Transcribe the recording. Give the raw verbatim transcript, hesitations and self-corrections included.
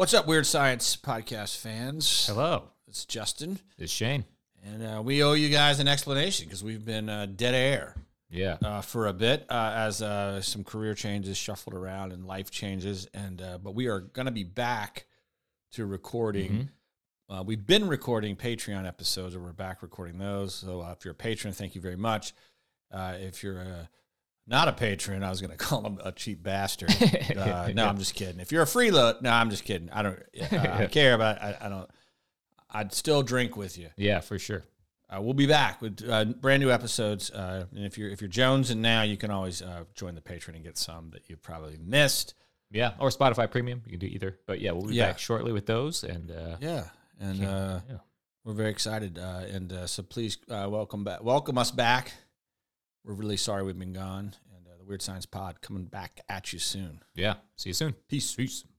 What's up, Weird Science podcast fans? Hello. It's Justin. It's Shane. And uh, we owe you guys an explanation because we've been uh, dead air Yeah. uh, for a bit uh, as uh, some career changes shuffled around and life changes. And uh, But we are going to be back to recording. Mm-hmm. Uh, we've been recording Patreon episodes, and we're back recording those. So uh, if you're a patron, thank you very much. Uh, if you're a Not a patron, I was going to call him a cheap bastard. Uh, no, I'm just kidding. If you're a freeload, no, I'm just kidding. I don't uh, I care about. I, I don't. I'd still drink with you. Yeah, for sure. Uh, we'll be back with uh, brand new episodes. Uh, and if you're if you're Jones and now, you can always uh, join the Patreon and get some that you probably missed. Yeah, or Spotify Premium. You can do either. But yeah, we'll be Yeah. back shortly with those. And uh, Yeah, and uh, yeah. we're very excited. Uh, and uh, so please uh, welcome back. Welcome us back. We're really sorry we've been gone. And uh, the Weird Science Pod coming back at you soon. Yeah. See you soon. Peace. Peace.